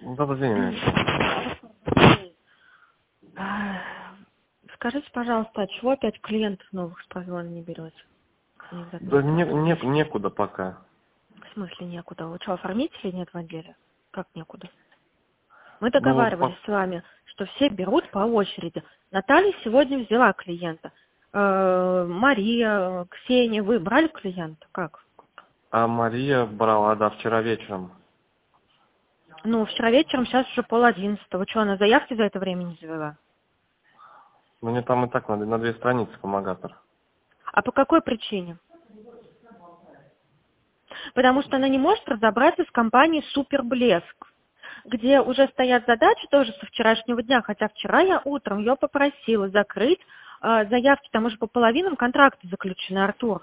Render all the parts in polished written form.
Добрый день. Скажите, пожалуйста, а чего опять клиентов новых с прозвона не берете? Да некуда пока. В смысле некуда? Вы что, оформителей нет в отделе? Как некуда? Мы Ну, договаривались с вами, что все берут по очереди. Наталья сегодня взяла клиента. Мария, Ксения, вы брали клиента? Как? А Мария брала, да, вчера вечером. Ну, вчера вечером, сейчас уже 10:30. Вы что, она заявки за это время не завела? Мне там и так на 2 страницы помогатор. А по какой причине? Потому что она не может разобраться с компанией «Суперблеск», где уже стоят задачи тоже со вчерашнего дня, хотя вчера я утром ее попросила закрыть заявки, там уже по половинам контракты заключены, Артур.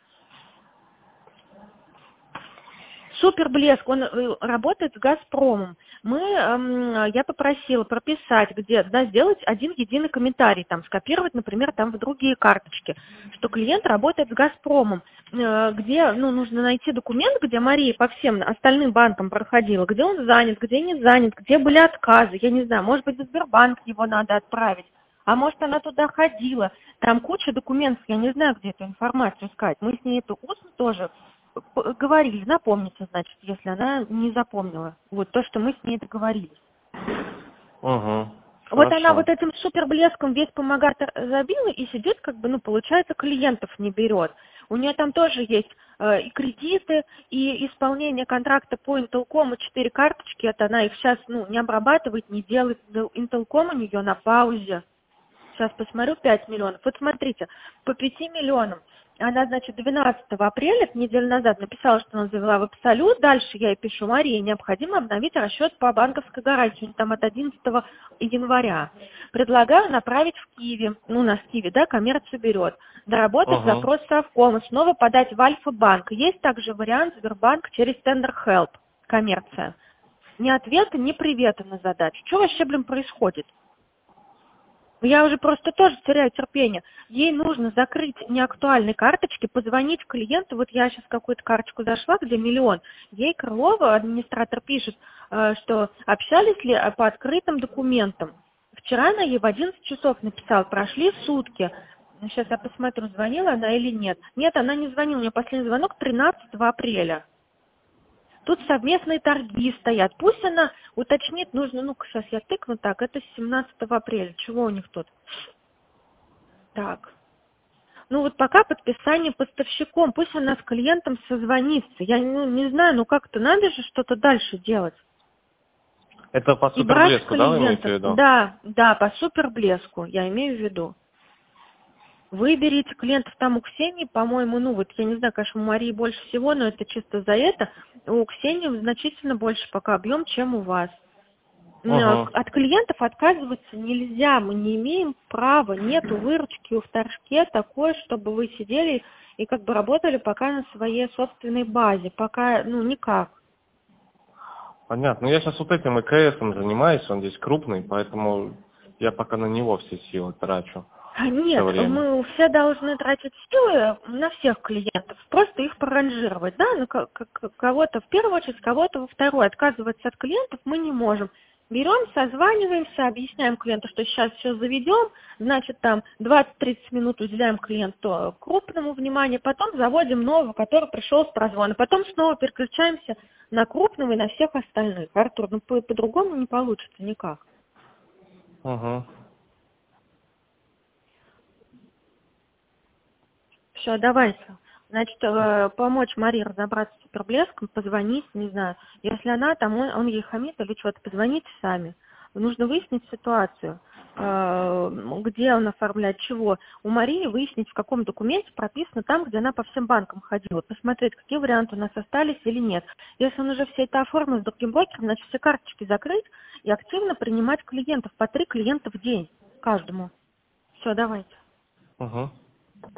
Суперблеск, он работает с «Газпромом». Я попросила прописать, где, да, сделать один единый комментарий, там, скопировать, например, там в другие карточки, что клиент работает с «Газпромом», где, нужно найти документ, где Мария по всем остальным банкам проходила, где он занят, где не занят, где были отказы, я не знаю, может быть, в Сбербанк его надо отправить, а может, она туда ходила, там куча документов, я не знаю, где эту информацию искать, мы с ней это устно тоже говорили, напомните, значит, если она не запомнила. Вот то, что мы с ней договорились. Угу. Вот Хорошо. она вот этим суперблеском весь помогатор забила и сидит, получается, клиентов не берет. У нее там тоже есть и кредиты, и исполнение контракта по Интелкому, 4 карточки, это она их сейчас, не обрабатывает, не делает. Интелком у нее на паузе. Сейчас посмотрю, 5 миллионов. Вот смотрите, по 5 миллионам. Она, значит, 12 апреля, неделю назад, написала, что она завела в Абсолют. Дальше я ей пишу: Марии, необходимо обновить расчет по банковской гарантии. Там от 11 января. Предлагаю направить в Киви. У нас Киви, да, коммерцию берет. Доработать запрос Совкома. Снова подать в Альфа-банк. Есть также вариант Сбербанк через Tender Help. Коммерция. Ни ответа, ни привета на задачу. Что вообще, происходит? Я уже просто тоже теряю терпение. Ей нужно закрыть неактуальные карточки, позвонить клиенту. Вот я сейчас какую-то карточку зашла, где миллион. Ей Крылова, администратор, пишет, что общались ли по открытым документам. Вчера она ей в 11 часов написала, прошли сутки. Сейчас я посмотрю, звонила она или нет. Нет, она не звонила. У нее последний звонок 13 апреля. Тут совместные торги стоят. Пусть она уточнит, нужно, сейчас я тыкну так, это с 17 апреля. Чего у них тут? Так. Вот пока подписание поставщиком, пусть она с клиентом созвонится. Я не знаю, как-то надо же что-то дальше делать. Это по суперблеску, да, вы имеете в виду? Да, по суперблеску, я имею в виду. Вы берите клиентов там у Ксении, по-моему, я не знаю, конечно, у Марии больше всего, но это чисто за это. У Ксении значительно больше пока объем, чем у вас. От клиентов отказываться нельзя, мы не имеем права, нету выручки в торжке такой, чтобы вы сидели и работали пока на своей собственной базе, пока, никак. Понятно. Я сейчас вот этим ЭКСом занимаюсь, он здесь крупный, поэтому я пока на него все силы трачу. Нет, мы все должны тратить силы на всех клиентов, просто их проранжировать, да, кого-то в первую очередь, кого-то во вторую. Отказываться от клиентов мы не можем. Берем, созваниваемся, объясняем клиенту, что сейчас все заведем, значит, там 20-30 минут уделяем клиенту крупному вниманию, потом заводим нового, который пришел с прозвона, потом снова переключаемся на крупного и на всех остальных. Артур, по-другому не получится никак. Все, давайте. Значит, помочь Марии разобраться с суперблеском, позвонить, не знаю. Если она там, он ей хамит или что-то, позвоните сами. Нужно выяснить ситуацию, где он оформляет чего. У Марии выяснить, в каком документе прописано там, где она по всем банкам ходила. Посмотреть, какие варианты у нас остались или нет. Если он уже все это оформил с другим брокером, значит, все карточки закрыть и активно принимать клиентов. По 3 клиента в день каждому. Все, давайте.